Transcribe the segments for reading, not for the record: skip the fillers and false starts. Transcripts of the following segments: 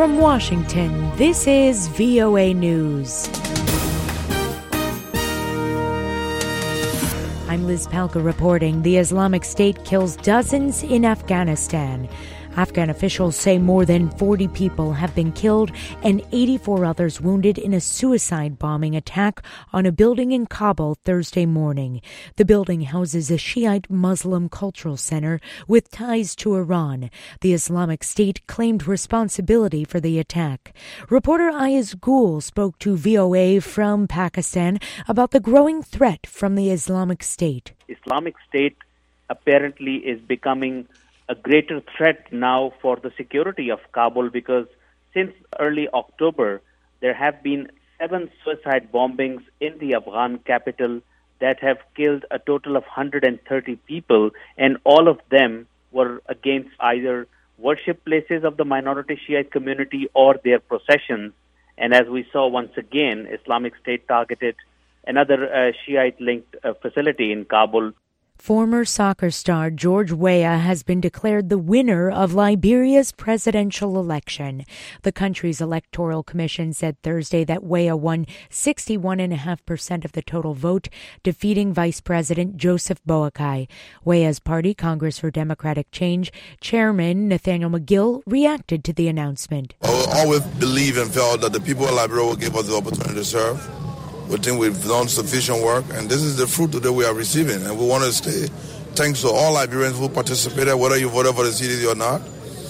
From Washington, this is VOA News. I'm Liz Palka reporting. The Islamic State kills dozens in Afghanistan. Afghan officials say more than 40 people have been killed and 84 others wounded in a suicide bombing attack on a building in Kabul Thursday morning. The building houses a Shiite Muslim cultural center with ties to Iran. The Islamic State claimed responsibility for the attack. Reporter Ayaz Gul spoke to VOA from Pakistan about the growing threat from the Islamic State. Islamic State apparently is becoming a greater threat now for the security of Kabul because since early October, there have been 7 suicide bombings in the Afghan capital that have killed a total of 130 people, and all of them were against either worship places of the minority Shiite community or their processions. And as we saw once again, Islamic State targeted another Shiite-linked facility in Kabul. Former soccer star George Weah has been declared the winner of Liberia's presidential election. The country's electoral commission said Thursday that Weah won 61.5% of the total vote, defeating Vice President Joseph Boakai. Weah's party, Congress for Democratic Change, Chairman Nathaniel McGill, reacted to the announcement. I always believed and felt that the people of Liberia will give us the opportunity to serve. We think we've done sufficient work, and this is the fruit that we are receiving. And we want to say thanks to all Liberians who participated, whether you voted for the CDC or not.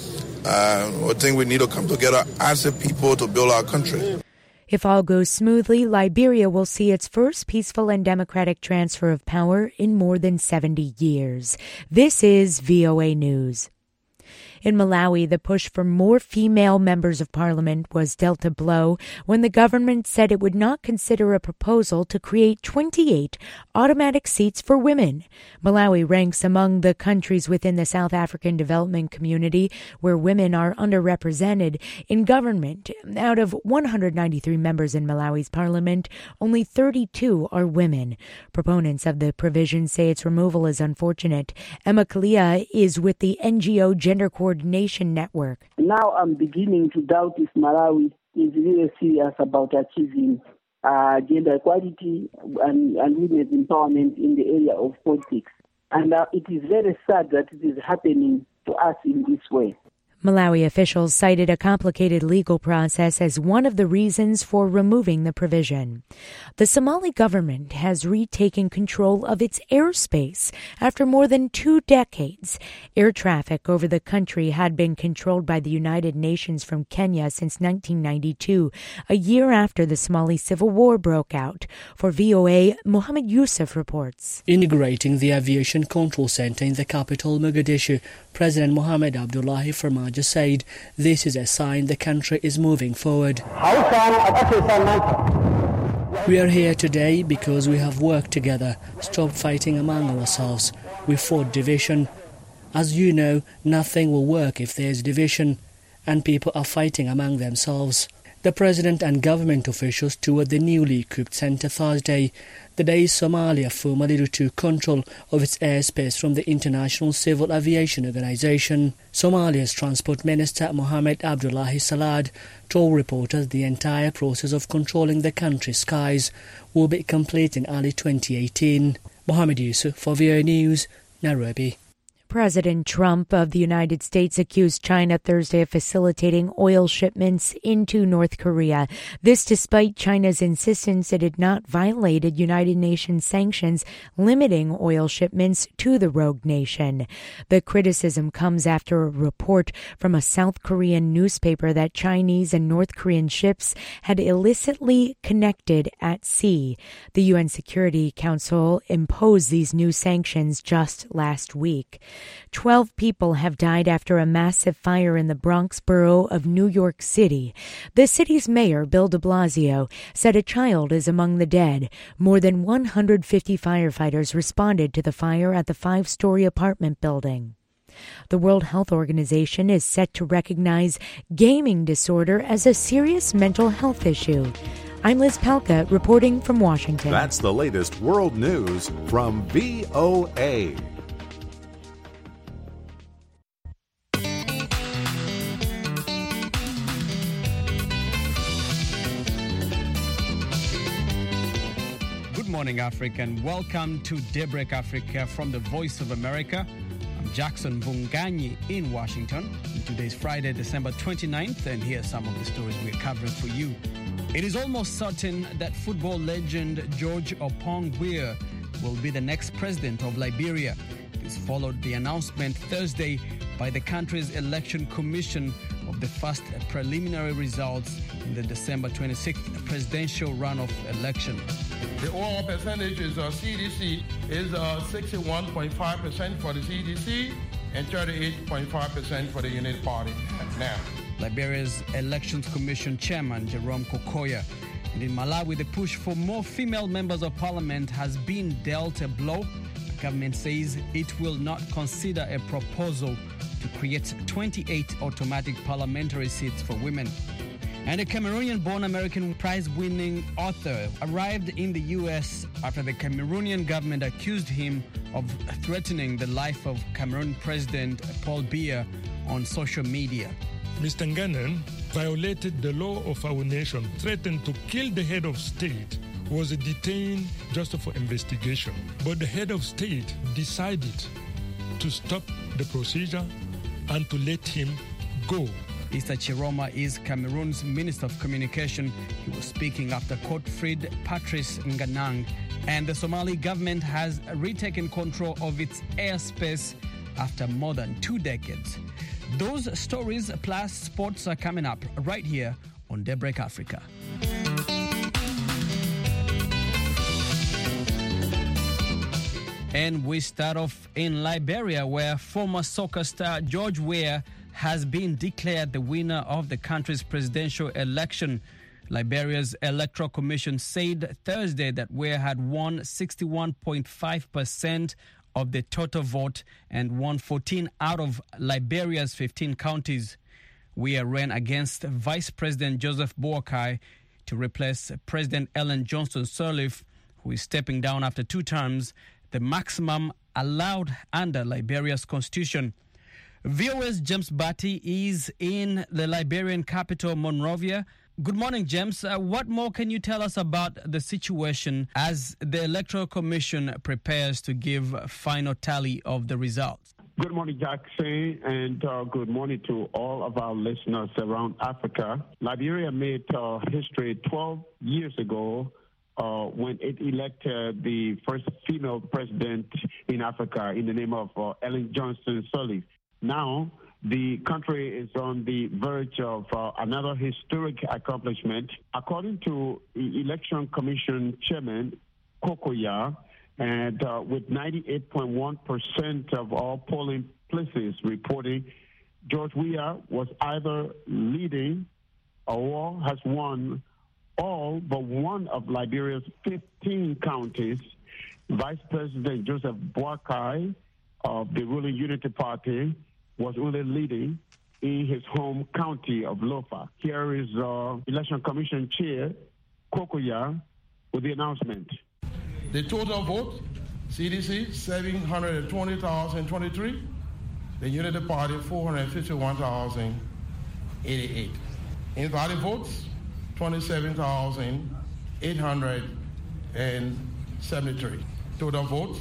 I think we need to come together as a people to build our country. If all goes smoothly, Liberia will see its first peaceful and democratic transfer of power in more than 70 years. This is VOA News. In Malawi, the push for more female members of parliament was dealt a blow when the government said it would not consider a proposal to create 28 automatic seats for women. Malawi ranks among the countries within the South African development community where women are underrepresented in government. Out of 193 members in Malawi's parliament, only 32 are women. Proponents of the provision say its removal is unfortunate. Emma Kalia is with the NGO Gender Coordination Network. Now I'm beginning to doubt if Malawi is really serious about achieving gender equality and women's empowerment in the area of politics. And it is very sad that it is happening to us in this way. Malawi officials cited a complicated legal process as one of the reasons for removing the provision. The Somali government has retaken control of its airspace after more than 2 decades. Air traffic over the country had been controlled by the United Nations from Kenya since 1992, a year after the Somali civil war broke out. For VOA, Mohammed Yusuf reports. Integrating the aviation control center in the capital, Mogadishu, President Mohamed Abdullahi Farmajo said this is a sign the country is moving forward. We are here today because we have worked together, stopped fighting among ourselves. We fought division. As you know, nothing will work if there is division, and people are fighting among themselves. The president and government officials toured the newly equipped centre Thursday, the day Somalia formally took control of its airspace from the International Civil Aviation Organization. Somalia's Transport Minister Mohamed Abdullahi Salad told reporters the entire process of controlling the country's skies will be complete in early 2018. Mohammed Yusuf for VOA News, Nairobi. President Trump of the United States accused China Thursday of facilitating oil shipments into North Korea. This despite China's insistence it had not violated United Nations sanctions limiting oil shipments to the rogue nation. The criticism comes after a report from a South Korean newspaper that Chinese and North Korean ships had illicitly connected at sea. The UN Security Council imposed these new sanctions just last week. 12 people have died after a massive fire in the Bronx borough of New York City. The city's mayor, Bill de Blasio, said a child is among the dead. More than 150 firefighters responded to the fire at the 5-story apartment building. The World Health Organization is set to recognize gaming disorder as a serious mental health issue. I'm Liz Palka, reporting from Washington. That's the latest world news from VOA. morning, Africa, and welcome to Daybreak Africa from the Voice of America. I'm Jackson Bunganyi in Washington. Today is Friday, December 29th, and here are some of the stories we're covering for you. It is almost certain that football legend George Oppong Weah will be the next president of Liberia. This followed the announcement Thursday by the country's election commission of the first preliminary results in the December 26th presidential runoff election. The overall percentage is CDC is 61.5% for the CDC and 38.5% for the Unity Party now. Liberia's Elections Commission Chairman Jerome Kokoya. And in Malawi, the push for more female members of parliament has been dealt a blow. The government says it will not consider a proposal to create 28 automatic parliamentary seats for women. And a Cameroonian-born American prize-winning author arrived in the U.S. after the Cameroonian government accused him of threatening the life of Cameroon President Paul Biya on social media. Mr. Ngannou violated the law of our nation, threatened to kill the head of state, was detained just for investigation. But the head of state decided to stop the procedure and to let him go. Issa Chiroma is Cameroon's Minister of Communication. He was speaking after court freed Patrice Ngannou, and the Somali government has retaken control of its airspace after more than 2 decades. Those stories plus sports are coming up right here on Daybreak Africa. And we start off in Liberia, where former soccer star George Weah has been declared the winner of the country's presidential election. Liberia's Electoral Commission said Thursday that Weah had won 61.5% of the total vote and won 14 out of Liberia's 15 counties. Weah ran against Vice President Joseph Boakai to replace President Ellen Johnson Sirleaf, who is stepping down after 2 terms, the maximum allowed under Liberia's constitution. VOA's James Batty is in the Liberian capital, Monrovia. Good morning, James. What more can you tell us about the situation as the Electoral Commission prepares to give a final tally of the results? Good morning, Jackson, and good morning to all of our listeners around Africa. Liberia made history 12 years ago when it elected the first female president in Africa in the name of Ellen Johnson Sirleaf. Now, the country is on the verge of another historic accomplishment. According to the Election Commission Chairman Kokoya, and with 98.1% of all polling places reporting, George Weah was either leading or has won all but one of Liberia's 15 counties. Vice President Joseph Boakai of the ruling Unity Party was only leading in his home county of Lofa. Here is Election Commission Chair Kokoya with the announcement. The total vote, CDC, 720,023. The Unity Party, 451,088. Invalid votes, 27,873. Total votes,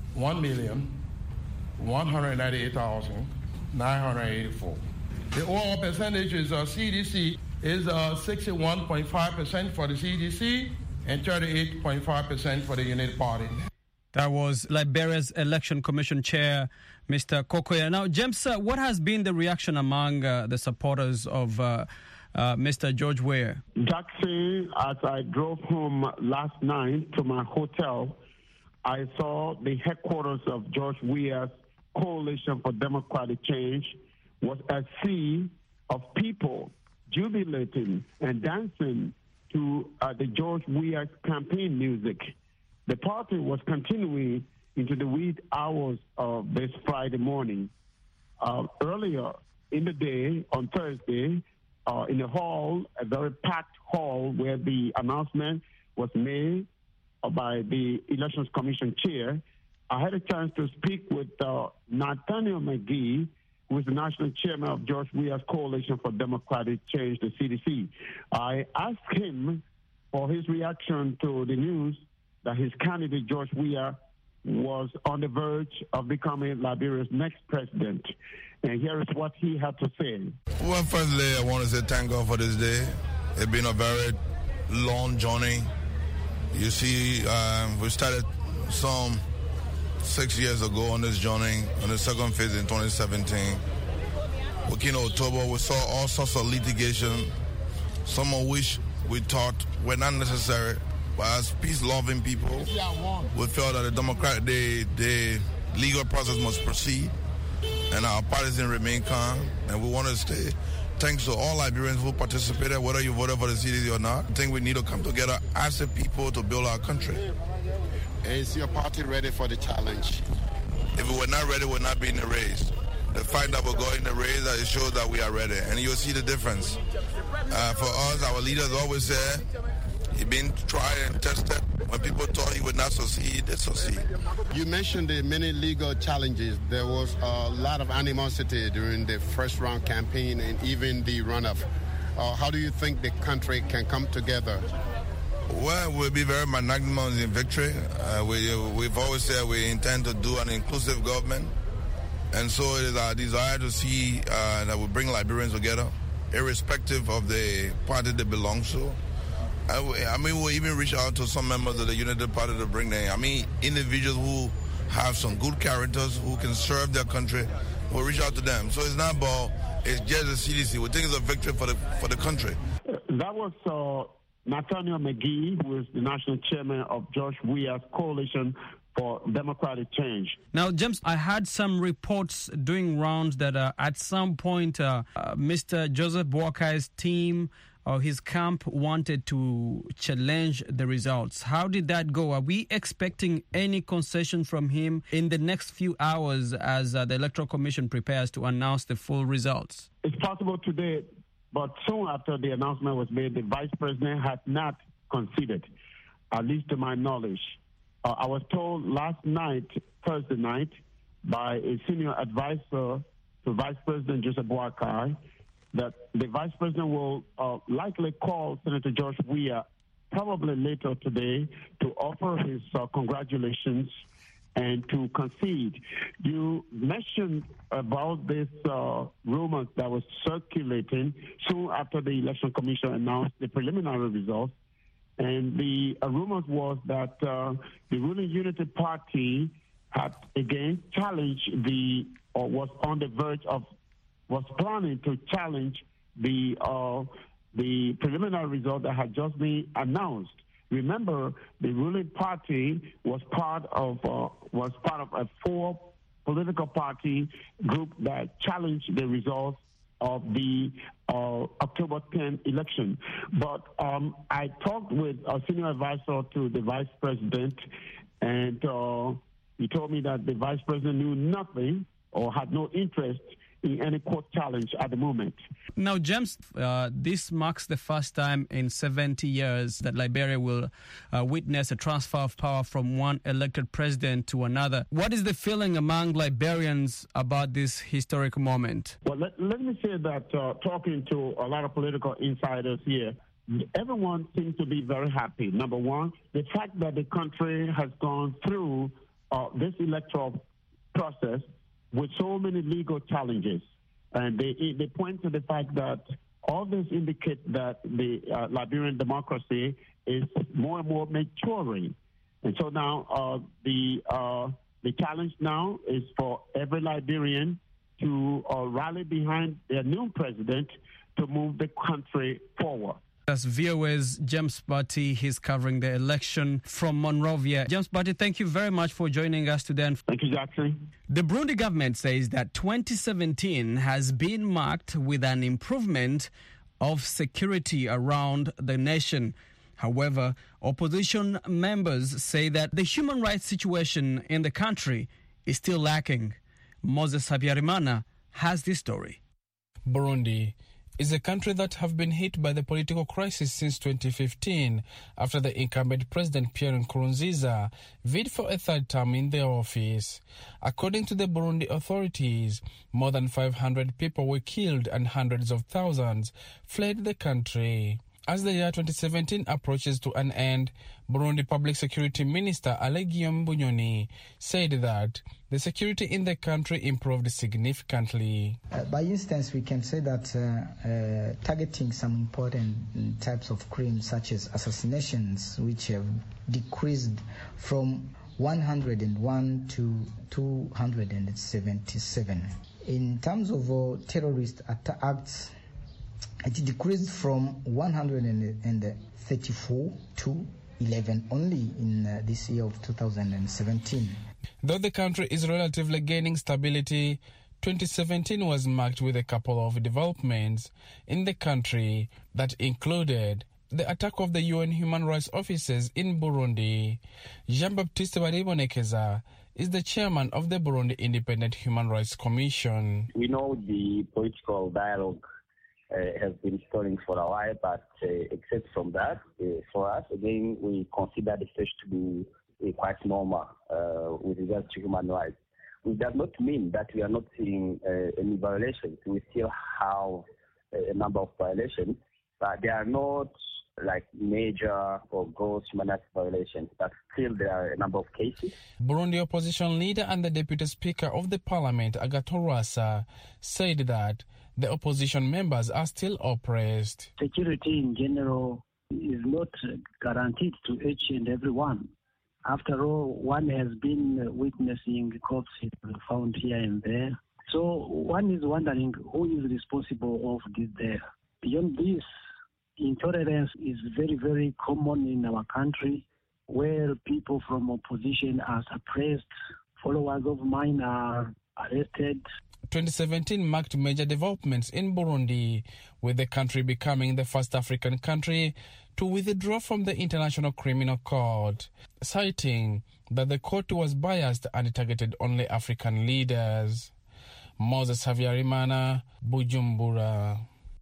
1,198,984. The overall percentage is CDC is 61.5% for the CDC and 38.5% for the Unity Party. That was Liberia's Election Commission Chair, Mr. Kokoya. Now, James, what has been the reaction among the supporters of Mr. George Weah? Jackson, as I drove home last night to my hotel, I saw the headquarters of George Weah's Coalition for Democratic Change was a sea of people jubilating and dancing to the George Weah campaign music. The party was continuing into the wee hours of this Friday morning. Earlier in the day, on Thursday, in a hall, a very packed hall where the announcement was made by the Elections Commission Chair, I had a chance to speak with Nathaniel McGee, who is the national chairman of George Weah's Coalition for Democratic Change, the CDC. I asked him for his reaction to the news that his candidate, George Weah, was on the verge of becoming Liberia's next president. And here is what he had to say. Well, firstly, I want to say thank God for this day. It's been a very long journey. You see, we started some 6 years ago on this journey, on the second phase in 2017. Working in October, we saw all sorts of litigation, some of which we thought were not necessary. But as peace-loving people, we felt that the legal process must proceed, and our parties remain calm, and we want to stay. Thanks to all Liberians who participated, whether you voted for the CDC or not. I think we need to come together as a people to build our country. Is your party ready for the challenge? If we were not ready, we would not be in the race. The fact that we're going in the race, it shows that we are ready, and you'll see the difference. For us, our leaders always say, he's been tried and tested. When people thought he would not succeed, they succeed. You mentioned the many legal challenges. There was a lot of animosity during the first round campaign and even the runoff. How do you think the country can come together? Well, we'll be very magnanimous in victory. We've always said we intend to do an inclusive government. And so it is our desire to see that we bring Liberians together, irrespective of the party they belong to. I mean, we'll even reach out to some members of the Unity Party to bring them. I mean, individuals who have some good characters, who can serve their country, we'll reach out to them. So it's not about, it's just the CDC. We think it's a victory for the country. That was Nathaniel McGee, who is the national chairman of George Weah's Coalition for Democratic Change. Now, James, I had some reports doing rounds that at some point Mr. Joseph Boakai's team or his camp wanted to challenge the results. How did that go? Are we expecting any concession from him in the next few hours as the Electoral Commission prepares to announce the full results? It's possible today, but soon after the announcement was made, the vice president had not conceded, at least to my knowledge. I was told last night, Thursday night, by a senior advisor to Vice President Joseph Boakai, that the vice president will likely call Senator George Weah probably later today to offer his congratulations and to concede. You mentioned about this rumors that was circulating soon after the Election Commission announced the preliminary results. And the rumors was that the ruling Unity Party had again challenged was planning to challenge the preliminary result that had just been announced. Remember, the ruling party was part of a 4 political party group that challenged the results of the October 10th election. But I talked with a senior advisor to the vice president, and he told me that the vice president knew nothing or had no interest in any court challenge at the moment. Now, James, this marks the first time in 70 years that Liberia will witness a transfer of power from one elected president to another. What is the feeling among Liberians about this historic moment? Well, let me say that talking to a lot of political insiders here, everyone seems to be very happy. Number one, the fact that the country has gone through this electoral process with so many legal challenges. And they point to the fact that all this indicates that the Liberian democracy is more and more maturing. And so now the challenge now is for every Liberian to rally behind their new president to move the country forward. That's VOA's James Bati. He's covering the election from Monrovia. James Bati, thank you very much for joining us today. Thank you, Jackson. The Burundi government says that 2017 has been marked with an improvement of security around the nation. However, opposition members say that the human rights situation in the country is still lacking. Moses Habyarimana has this story. Burundi is a country that have been hit by the political crisis since 2015 after the incumbent President Pierre Nkurunziza bid for a third term in the office. According to the Burundi authorities, more than 500 people were killed and hundreds of thousands fled the country. As the year 2017 approaches to an end, Burundi Public Security Minister Alegium Bunyoni said that the security in the country improved significantly. By instance, we can say that targeting some important types of crimes such as assassinations, which have decreased from 101 to 277. In terms of terrorist acts, it decreased from 134 to 11 only in this year of 2017. Though the country is relatively gaining stability, 2017 was marked with a couple of developments in the country that included the attack of the UN human rights officers in Burundi. Jean-Baptiste Baribonekeza is the chairman of the Burundi Independent Human Rights Commission. We know the political dialogue has been stalling for a while, but except from that, for us, again, we consider the situation to be quite normal with regards to human rights. It does not mean that we are not seeing any violations. We still have a number of violations, but they are not like major or gross human rights violations, but still there are a number of cases. Burundi opposition leader and the deputy speaker of the parliament, Agathon Rwasa, said that the opposition members are still oppressed. Security in general is not guaranteed to each and every one. After all, one has been witnessing corpses found here and there. So one is wondering who is responsible of this there. Beyond this, intolerance is very, very common in our country, where people from opposition are suppressed, followers of mine are arrested. 2017 marked major developments in Burundi, with the country becoming the first African country to withdraw from the International Criminal Court, citing that the court was biased and targeted only African leaders. Moses Havyarimana, Bujumbura.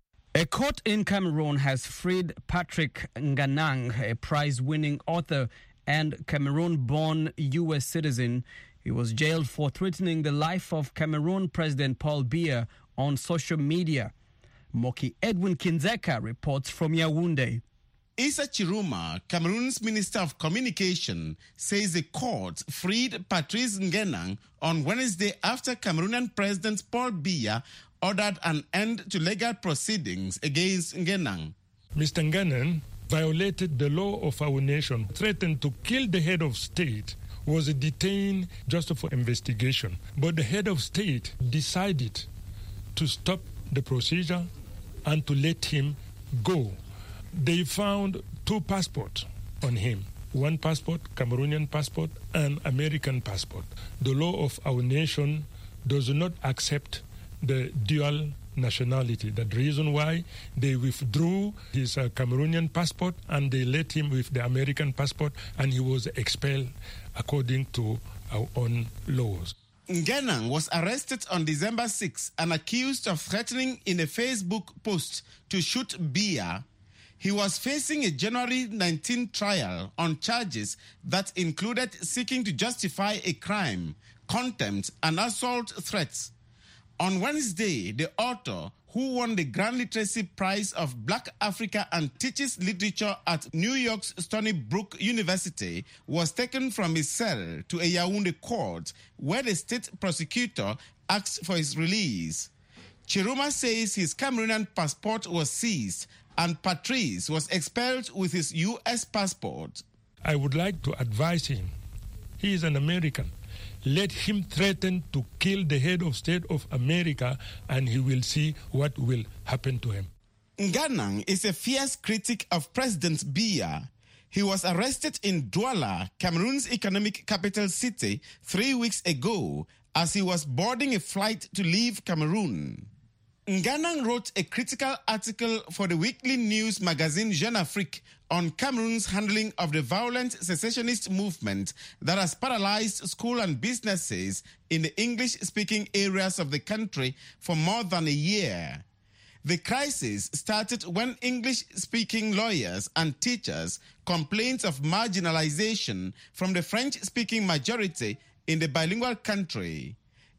A court in Cameroon has freed Patrick Nganang, a prize-winning author and Cameroon-born U.S. citizen. He was jailed for threatening the life of Cameroon President Paul Biya on social media. Moki Edwin Kinzeka reports from Yaoundé. Issa Chiruma, Cameroon's Minister of Communication, says the court freed Patrice Nganang on Wednesday after Cameroonian President Paul Biya ordered an end to legal proceedings against Nganang. Mr. Nganang violated the law of our nation, threatened to kill the head of state, was detained just for investigation. But the head of state decided to stop the procedure and to let him go. They found 2 passports on him. 1 passport, Cameroonian passport, and American passport. The law of our nation does not accept the dual nationality. That's the reason why they withdrew his Cameroonian passport and they let him with the American passport, and he was expelled according to our own laws. Nganang was arrested on December 6 and accused of threatening in a Facebook post to shoot Biya. He was facing a January 19 trial on charges that included seeking to justify a crime, contempt, and assault threats. On Wednesday, the author, who won the Grand Literacy Prize of Black Africa and teaches literature at New York's Stony Brook University, was taken from his cell to a Yaoundé court where the state prosecutor asked for his release. Chiruma says his Cameroonian passport was seized and Patrice was expelled with his U.S. passport. I would like to advise him. He is an American. Let him threaten to kill the head of state of America, and he will see what will happen to him. Nganang is a fierce critic of President Biya. He was arrested in Douala, Cameroon's economic capital city, 3 weeks ago as he was boarding a flight to leave Cameroon. Nganang wrote a critical article for the weekly news magazine Jeune Afrique on Cameroon's handling of the violent secessionist movement that has paralyzed schools and businesses in the English-speaking areas of the country for more than a year. The crisis started when English-speaking lawyers and teachers complained of marginalization from the French-speaking majority in the bilingual country.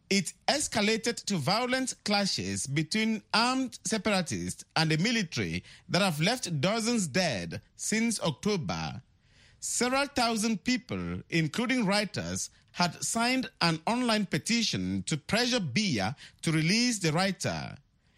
it escalated to violent clashes between armed separatists and the military that have left dozens dead since October. Several thousand people, including writers, had signed an online petition to pressure Biya to release the writer.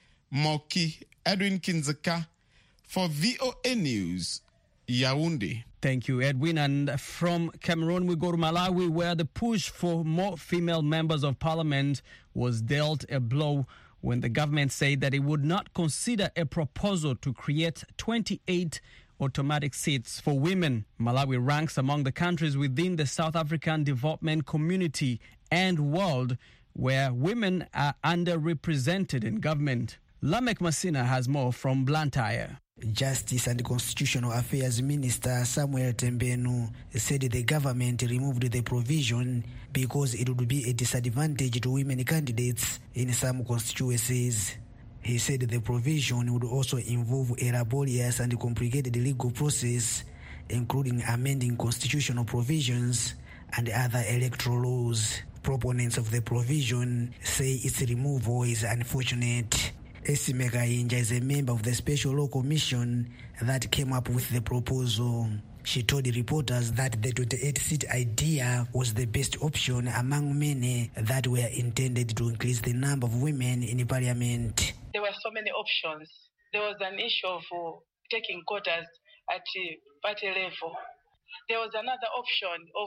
Moki Edwin Kinzeka for VOA News, Yaoundé. Thank you, Edwin. And from Cameroon, we go to Malawi, where the push for more female members of parliament was dealt a blow when the government said that it would not consider a proposal to create 28 automatic seats for women. Malawi ranks among the countries within the South African development community and world where women are underrepresented in government. Lamek Masina has more from Blantyre. Justice and Constitutional Affairs Minister Samuel Tembenu said the government removed the provision because it would be a disadvantage to women candidates in some constituencies. He said the provision would also involve a laborious and complicated legal process, including amending constitutional provisions and other electoral laws. Proponents of the provision say its removal is unfortunate. Esime Kayinja is a member of the Special Law Commission that came up with the proposal. She told the reporters that the 28-seat idea was the best option among many that were intended to increase the number of women in parliament. There were so many options. There was an issue of taking quotas at party level. There was another option of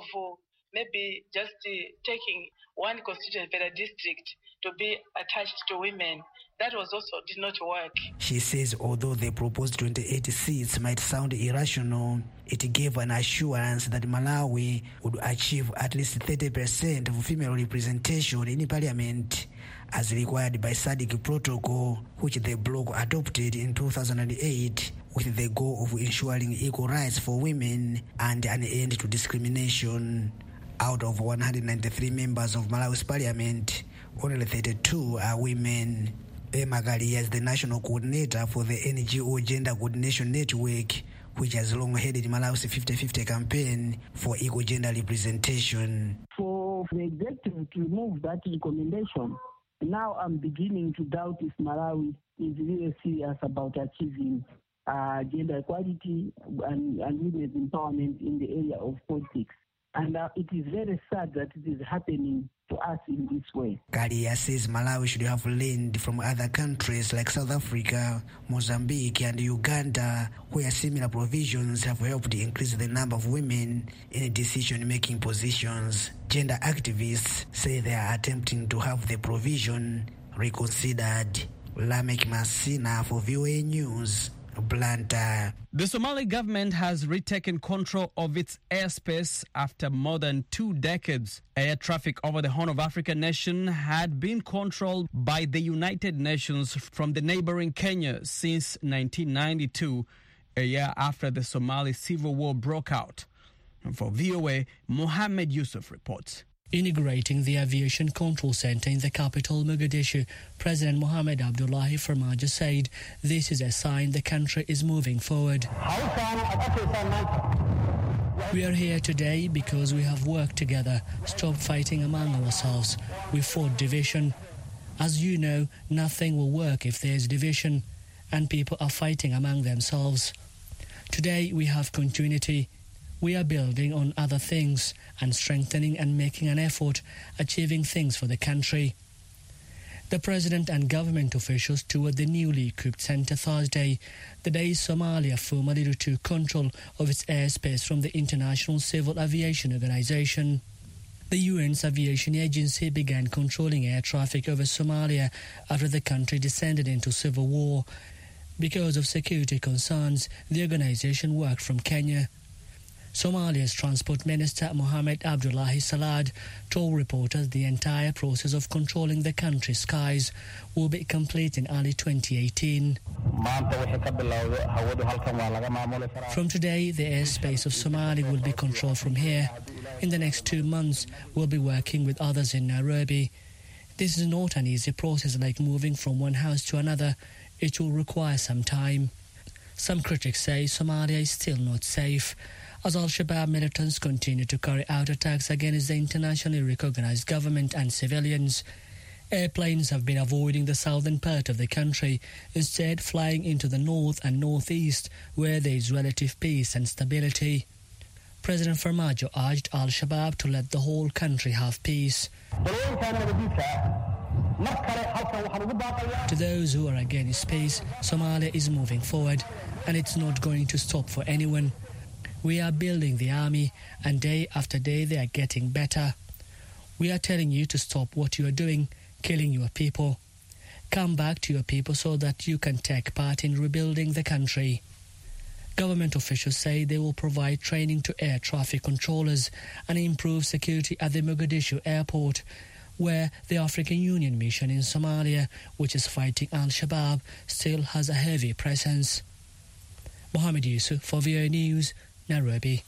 maybe just taking one constituent per district to be attached to women. That was also did not work. She says although the proposed 28 seats might sound irrational, it gave an assurance that Malawi would achieve at least 30% of female representation in parliament, as required by SADC protocol, which the bloc adopted in 2008 with the goal of ensuring equal rights for women and an end to discrimination. Out of 193 members of Malawi's parliament, only 32 are women. Emma Gali is the national coordinator for the NGO Gender Coordination Network, which has long headed Malawi's 50-50 campaign for equal gender representation. For the executive to remove that recommendation, now I'm beginning to doubt if Malawi is really serious about achieving gender equality and women's empowerment in the area of politics. And it is very sad that it is happening to us in this way. Kalia says Malawi should have learned from other countries like South Africa, Mozambique and Uganda, where similar provisions have helped increase the number of women in decision-making positions. Gender activists say they are attempting to have the provision reconsidered. Lamek Masina for VOA News, Blantyre. The Somali government has retaken control of its airspace after more than 2 decades. Air traffic over the Horn of Africa nation had been controlled by the United Nations from the neighboring Kenya since 1992, a year after the Somali civil war broke out. And for VOA, Mohammed Yusuf reports. Integrating the aviation control center in the capital, Mogadishu, President Mohamed Abdullahi Farmajo said this is a sign the country is moving forward. We are here today because we have worked together, stopped fighting among ourselves. We fought division. As you know, nothing will work if there is division, and people are fighting among themselves. Today we have continuity. We are building on other things and strengthening and making an effort, achieving things for the country. The President and government officials toured the newly equipped centre Thursday, the day Somalia formally retook control of its airspace from the International Civil Aviation Organization. The UN's aviation agency began controlling air traffic over Somalia after the country descended into civil war. Because of security concerns, the organization worked from Kenya. Somalia's Transport Minister Mohamed Abdullahi Salad told reporters the entire process of controlling the country's skies will be complete in early 2018. From today, the airspace of Somalia will be controlled from here. In the next 2 months, we'll be working with others in Nairobi. This is not an easy process like moving from one house to another. It will require some time. Some critics say Somalia is still not safe, as Al-Shabaab militants continue to carry out attacks against the internationally recognized government and civilians. Airplanes have been avoiding the southern part of the country, instead flying into the north and northeast, where there is relative peace and stability. President Farmajo urged Al-Shabaab to let the whole country have peace. To those who are against peace, Somalia is moving forward, and it's not going to stop for anyone. We are building the army, and day after day they are getting better. We are telling you to stop what you are doing, killing your people. Come back to your people so that you can take part in rebuilding the country. Government officials say they will provide training to air traffic controllers and improve security at the Mogadishu airport, where the African Union mission in Somalia, which is fighting Al-Shabaab, still has a heavy presence. Mohammed Yusuf for VOA News, Nairobi.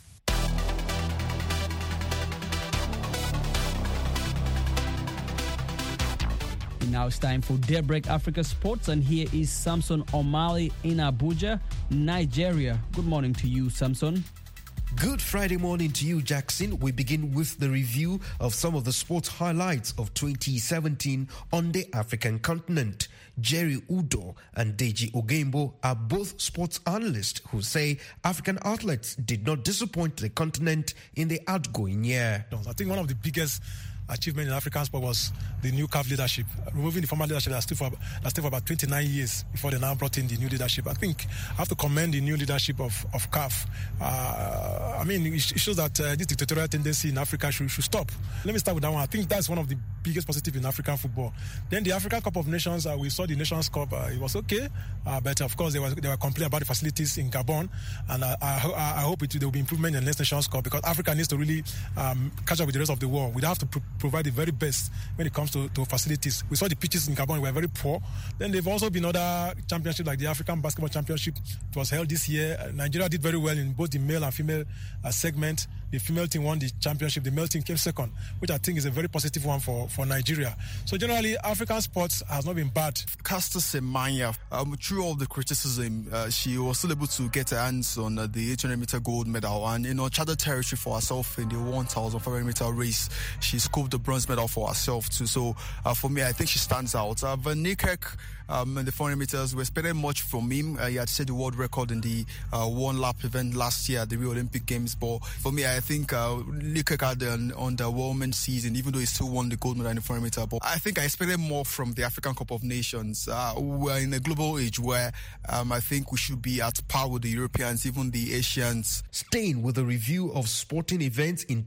Now it's time for Daybreak Africa Sports, and here is Samson Omali in Abuja, Nigeria. Good morning to you, Samson. Good Friday morning to you, Jackson. We begin with the review of some of the sports highlights of 2017 on the African continent. Jerry Udo and Deji Ogembo are both sports analysts who say African athletes did not disappoint the continent in the outgoing year. I think one of the biggest achievement in African sport was the new CAF leadership, removing the former leadership that stood for about 29 years before they now brought in the new leadership. I think I have to commend the new leadership of CAF. I mean, it shows that this dictatorial tendency in Africa should stop. Let me start with that one. I think that's one of the biggest positives in African football. Then the African Cup of Nations, we saw the Nations Cup. It was okay, but of course they were complaining about the facilities in Gabon, and I hope there will be improvement in the next Nations Cup, because Africa needs to really catch up with the rest of the world. We have to provide the very best when it comes to facilities. We saw the pitches in Gabon were very poor. Then there have also been other championships like the African Basketball Championship. It was held this year. Nigeria did very well in both the male and female segment. The female team won the championship. The male team came second, which I think is a very positive one for Nigeria. So generally, African sports has not been bad. Caster Semenya, through all the criticism, she was still able to get her hands on the 800-meter gold medal and, charted territory for herself in the 1,500-meter race. She scooped the bronze medal for herself too. So for me, I think she stands out. Van Niekerk, in the 400 meters, we expected much from him. He had set the world record in the one-lap event last year at the Rio Olympic Games. But for me, I think Niekerk had an underwhelming season, even though he still won the gold medal in the 400 meter. But I think I expected more from the African Cup of Nations. We're in a global age where I think we should be at par with the Europeans, even the Asians. Staying with a review of sporting events in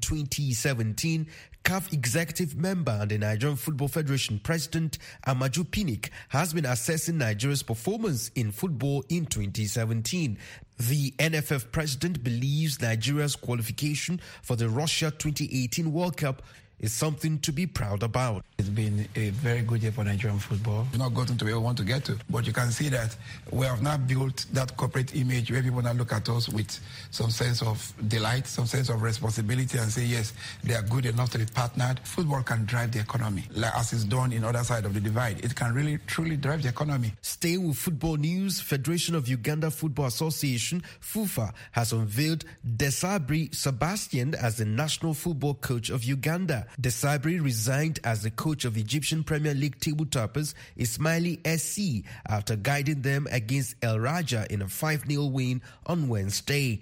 2017, CAF executive member and the Nigerian Football Federation president Amaju Pinnick has been assessing Nigeria's performance in football in 2017. The NFF president believes Nigeria's qualification for the Russia 2018 World Cup is something to be proud about. It's been a very good year for Nigerian football. We've not gotten to where we want to get to, but you can see that we have now built that corporate image where people now look at us with some sense of delight, some sense of responsibility, and say, yes, they are good enough to be partnered. Football can drive the economy, like as it's done in other side of the divide. It can really, truly drive the economy. Staying with football news, Federation of Uganda Football Association, FUFA, has unveiled Desabri Sebastian as the national football coach of Uganda. Desabri resigned as the coach of Egyptian Premier League table toppers Ismaili SC after guiding them against El Raja in a 5-0 win on Wednesday.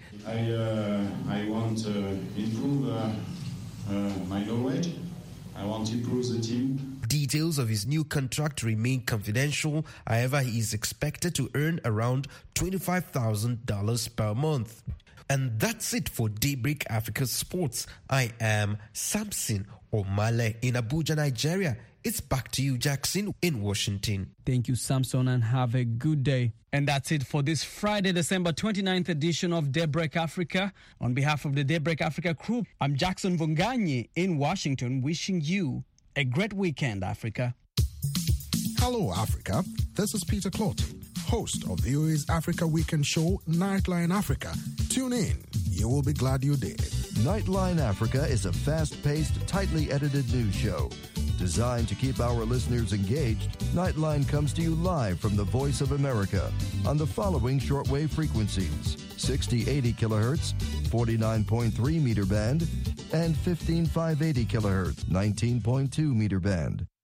I want to improve my knowledge. I want to improve the team. Details of his new contract remain confidential. However, he is expected to earn around $25,000 per month. And that's it for Daybreak Africa Sports. I am Samson Omale in Abuja, Nigeria. It's back to you, Jackson, in Washington. Thank you, Samson, and have a good day. And that's it for this Friday, December 29th edition of Daybreak Africa. On behalf of the Daybreak Africa crew, I'm Jackson Vunganyi in Washington, wishing you a great weekend, Africa. Hello, Africa. This is Peter Clotty, host of VOA's Africa Weekend show, Nightline Africa. Tune in. You will be glad you did. Nightline Africa is a fast-paced, tightly edited news show. Designed to keep our listeners engaged, Nightline comes to you live from the Voice of America on the following shortwave frequencies: 6080 kilohertz, 49.3 meter band, and 15580 kilohertz, 19.2 meter band.